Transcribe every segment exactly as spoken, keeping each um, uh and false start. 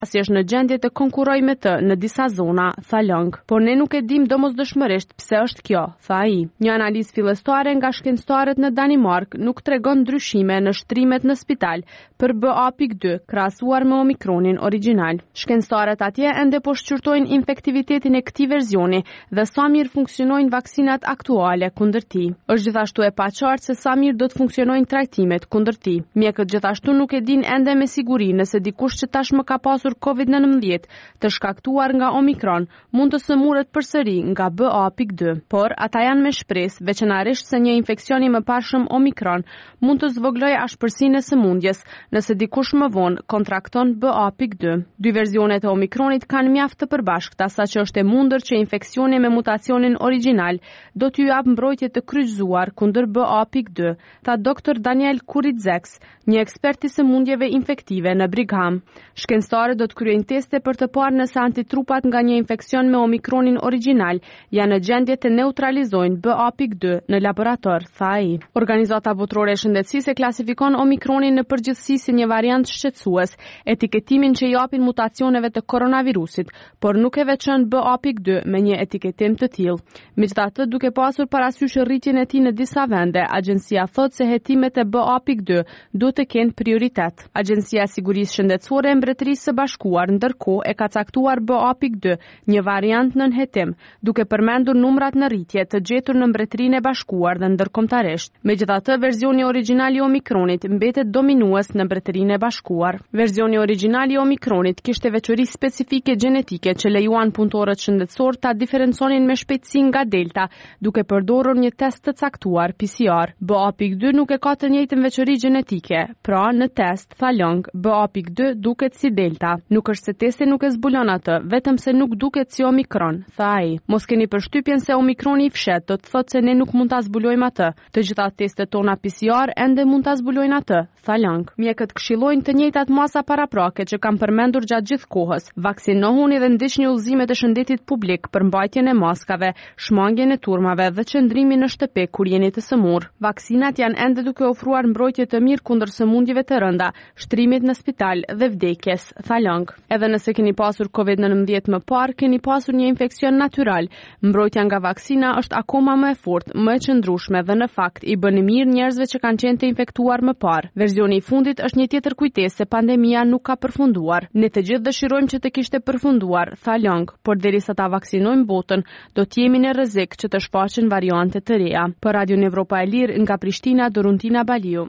si është në gjendje të konkurrojë me të në disa zona, tha Long. Por ne nuk e dim domosdoshmërisht pse është kjo, tha ai. Një analizë fillestare nga shkencëtarët në Danimark nuk tregon ndryshime në shtrimet në spital për B A dy krahasuar me Omikronin origjinal. Shkencëtarët atje ende po shqyrtojnë infektivitetin e këtij versioni dhe sa mirë funksionojnë vaksinat aktuale kundër tij. Është gjithashtu e paqartë se sa mirë do të funksionojnë trajtimet kundër tij. Mjekët gjithashtu nuk e dinë ende me siguri nëse dikush që tashmë ka pasur covid nineteen të shkaktuar nga Omikron mund të sëmurët përsëri nga B A dy. Por ata janë me shpresë veçanërisht se një infeksion i mëparshëm Omikron mund të zvoglojë ashpërsinë e sëmundjes nëse dikush më vonë kontrakton B A dy. Dy versionet e Omikronit kanë mjaft të përbashkëta saqë është e mundur që infeksioni me mutacionin origjinal do t'ju jap mbrojtje të kryqëzuar kundër B A dy, tha doktor Daniel Kuritzeks, një ekspert i sëmundjeve infektive në Brigham. Shkencëtarët do të kryejnë teste për të parë nëse antitrupat nga një infeksion me Omikronin origjinal janë në gjendje të neutralizojnë B A dy në laborator, tha ai. Organizata Botërore e Shëndetësisë e klasifikon Omikronin në përgjithësi si një variant shqetësues, etiketimin që i japin mutacioneve të koronavirusit, por nuk e veçon B A dy me një etiketim të tillë. Megjithatë, duke pasur parasysh rritjen e tij në disa vende, agjencia thotë se hetimet e B A dy duhet të kenë prioritet. Agjencia e Sigurisë Shëndetësore e Mbretërisë së Bashkuar ndërkohë e ka caktuar B A dy, një variant nën hetim, duke përmendur numrat në rritje të gjetur në Mbretërinë e Bashkuar dhe ndërkombëtarisht. Megjithatë, versioni origjinal i Omikronit mbetet dominues në Mbretërinë e Bashkuar. Versioni origjinal i Omikronit kishte veçori specifike gjenetike që lejuan punëtorët shëndetësor ta diferenconin me shpejtësi nga Delta, duke përdorur një test të caktuar P C R. B A dy nuk e ka të njëjtën veçori gjenetike, pra në test, tha Long, B A dy duket si Delta. Nuk është se testi nuk e zbulon atë, vetëm se nuk duket si Omikron, tha ai. Mos keni përshtypjen se Omikroni i fshet, do të thotë se ne nuk mund ta zbulojmë atë. Të gjitha testet tona P C R ende mund ta zbulojnë atë, tha Long. Mjekët këshillojnë të njëjtat masa paraprake që kam përmendur gjatë gjithë kohës. Vaksinohuni dhe ndiqni udhëzimet e shëndetit publik për mbajtjen e maskave, shmangjen e turmave dhe qëndrimin në shtëpi kur jeni të sëmurë. Vaksinat janë ende duke ofruar mbrojtje të mirë kundër sëmundjeve të rënda, shtrimit në spital dhe vdekjes, tha Long. Edhe nëse keni pasur covid nineteen më parë, keni pasur një infeksion natyral. Mbrojtja nga vaksina është akoma më e fortë, më e qëndrueshme dhe në fakt i bën mirë njerëzve që kanë qenë të infektuar më parë. Versioni i fundit është një tjetër kujtesë se pandemia nuk ka përfunduar. Ne të gjithë dëshirojmë që të kishte përfunduar, tha Long, por derisa ta vaksinojmë botën, do të jemi në rrezik që të shfaqen variante të reja. Për Radio Evropa e Lirë nga Prishtina, Doruntina Baliu.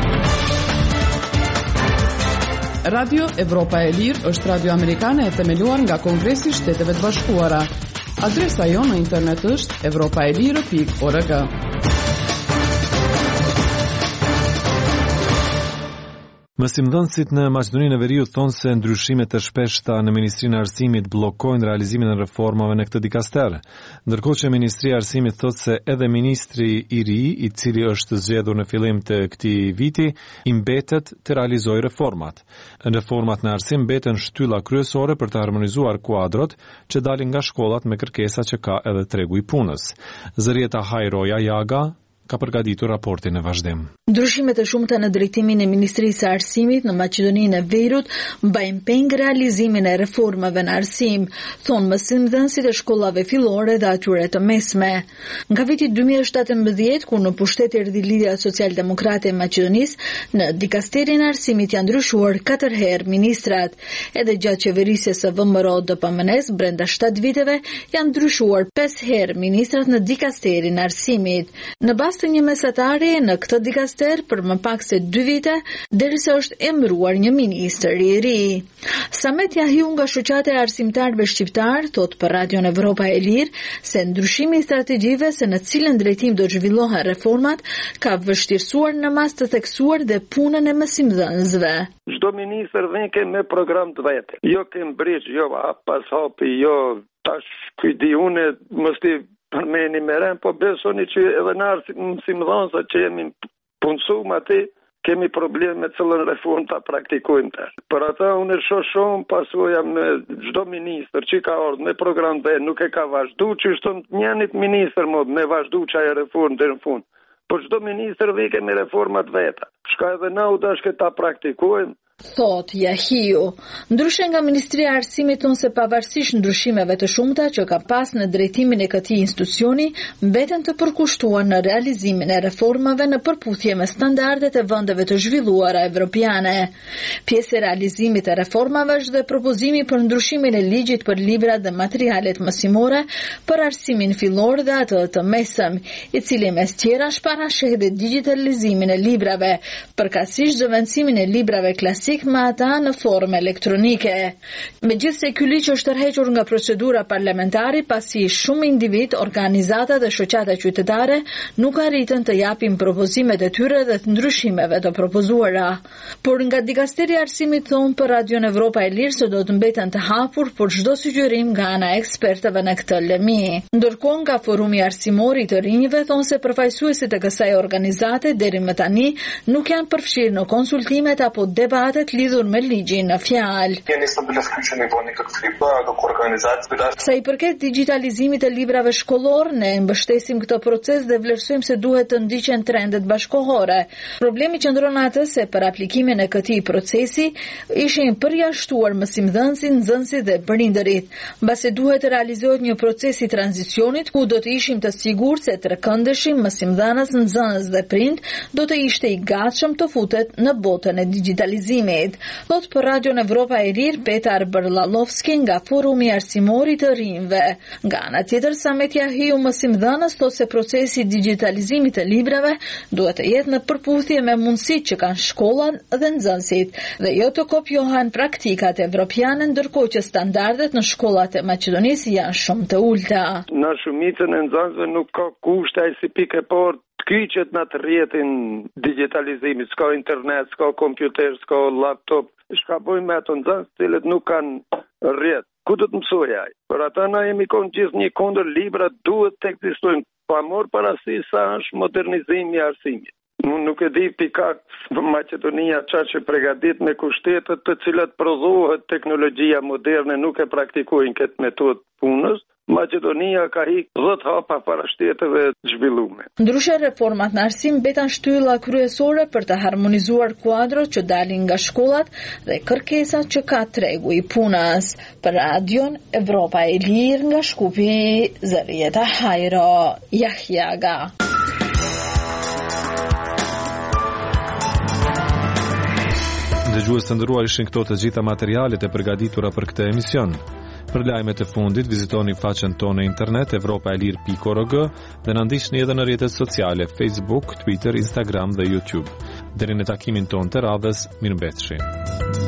Radio Evropa e Lirë është radio amerikane e themeluar nga Kongresi i Shteteve të Bashkuara. Adresa jonë në internet është evropaelire pikë org. Mësimdhënësit në Maqedoninë e Veriut thonë se ndryshimet e shpeshta në Ministrinë e Arsimit bllokojnë realizimin e reformave në këtë dikaster, ndërkohë që Ministria e Arsimit thotë se edhe ministri i ri, i cili është zgjedhur në fillim të këtij viti, i mbetet të realizojë reformat. Reformat në arsim mbeten shtylla kryesore për të harmonizuar kuadrot që dalin nga shkollat me kërkesa që ka edhe tregu i punës. Zërieta Hajroja Jaga ka përgatitur raportin në vazhdim. Ndryshimet e shumta në drejtimin e Ministrisë së Arsimit në Maqedoninë e Veriut mbajnë peng realizimin e reformave në arsim, thonë mësimdhënësit e shkollave fillore dhe atyre të mesme. Nga viti dy mijë e shtatëmbëdhjetë, kur në pushtet erdhi Lidhja Social-Demokrate e Maqedonisë, në dikasterin e arsimit janë ndryshuar katër herë ministrat. Edhe gjatë qeverisjes së V M R O D P M N-s brenda shtatë viteve janë ndryshuar pesë herë ministrat në dikasterin e arsimit. Në bazë të një mesatare në këtë dikaster për më pak se dy vite, derisa është emëruar një ministër i ri. Samet Yahiu nga shoqata e arsimtarëve shqiptar thot për Radion Evropa e Lirë se ndryshimi i strategjive se në cilën drejtim do të zhvillohen reformat ka vështirësuar në mas të theksuar dhe punën e mësimdhënësve. Çdo ministër vjen ke me program të vet. Jo Cambridge, jo pas hapi, jo tash ky di unë mos ti përmeni me rem, po besoni që edhe në mësimdhënësa që jemi punësuar aty, kemi probleme me cëllën reform ta praktikojmë të. Për ata unë shoh shumë pasojë në çdo ministër që ka ardhur me program të nuk e ka vazhdu, që shton njënit ministër mod me vazhdu çaj reform deri në fund. Po çdo ministër vjen me reformat veta. Shka edhe na u dashke ta praktikojmë, Thot Yahiu. Ndryshe nga Ministria e Arsimit thonë se pavarësisht ndryshimeve të shumta që ka pas në drejtimin e këtij institucioni, mbeten të përkushtuar në realizimin e reformave në përputhje me standardet e vendeve të zhvilluara evropiane. Pjesë e realizimit të reformave është dhe propozimi për ndryshimin e ligjit për librat dhe materialet mësimore për arsimin fillor dhe atë të mesëm, i cili mes tjera parasheh dhe digitalizimin e librave, përkatësisht zëvendësimin e librave klasik me ata në formë elektronike. Megjithse ky ligj është tërhequr nga procedura parlamentare pasi shumë individ, organizata dhe shoqata qytetare nuk arritën të japin propozimet e tyre dhe të ndryshimeve të propozuara. Por nga Dikasteri e Arsimit thonë për Radion Evropa e Lirë se do të mbeten të hapur për çdo sugjerim nga ana e ekspertëve në këtë lëmi. Ndërkohë nga Forumi Arsimor i të rinjve thonë se përfaqësuesit e kësaj organizate deri më tani nuk janë përfshirë në konsultimet apo debatet lidhur me ligjin në fjalë. Sa i përket digitalizimit të librave shkollor, ne mbështesim këtë proces dhe vlerësojmë se duhet të ndiqen trendet bashkëkohore. Problemi qëndron atë se për aplikimin e këtij procesi ishin përjashtuar mësimdhënësit, nxënësit dhe prindërit, mbasi duhet të realizohet një proces i tranzicionit ku do të ishim të sigurt se trekëndeshim mësimdhënës, nxënës dhe prind do të ishte i gatshëm të futet në botën e digitalizimit. Thot për Radion Evropa e Lirë Petar Bërlallovski nga Forumi Arsimor i të rinjve. Nga ana tjetër, Samet Yahiu, mësimdhënës, thotë se procesi i digitalizimit të librave duhet të jetë në përputhje me mundësitë që kanë shkollat dhe nxënësit dhe jo të kopjohen praktikat evropiane, ndërkohë që standardet në shkollat e Maqedonisë janë shumë të ulta. Në shumicën e nxënësve nuk ka kushte ai si pikë e parë kyçet në të rjetin digitalizimit, s'ka internet, s'ka kompjuter, s'ka laptop, shka bojnë me ato nxënës cilët nuk kanë rjet. Ku do të mësoj ai? Për ata na jemi konë gjithë një kundër libra duhet të ekzistojnë, pa marrë parasysh sa është modernizimi i arsimit. Unë nuk e di pikak Maqedonia qa që pregadit me kushtetet të cilat prodhohet teknologjia moderne nuk e praktikojnë këtë metodë punës. Maqedonia ka hik dhjetë hapa para shteteve zhvilluara. Ndryshe reformat në arsim mbeten shtylla kryesore për të harmonizuar kuadrot që dalin nga shkollat dhe kërkesat që ka tregu i punës. Për Radion Evropa e Lirë nga Shkupi, Zarieta Hajro, Jahjaga. Dëgjues të nderuar, ishin këto të gjitha materialet e përgatitura për këtë emision. Për lajmet e fundit, vizitoni faqen tonë në internet evropa e lirë pikë org dhe na ndiqni edhe në rrjetet sociale Facebook, Twitter, Instagram dhe YouTube. Deri në takimin tonë të radhës, mirëmbëjtje.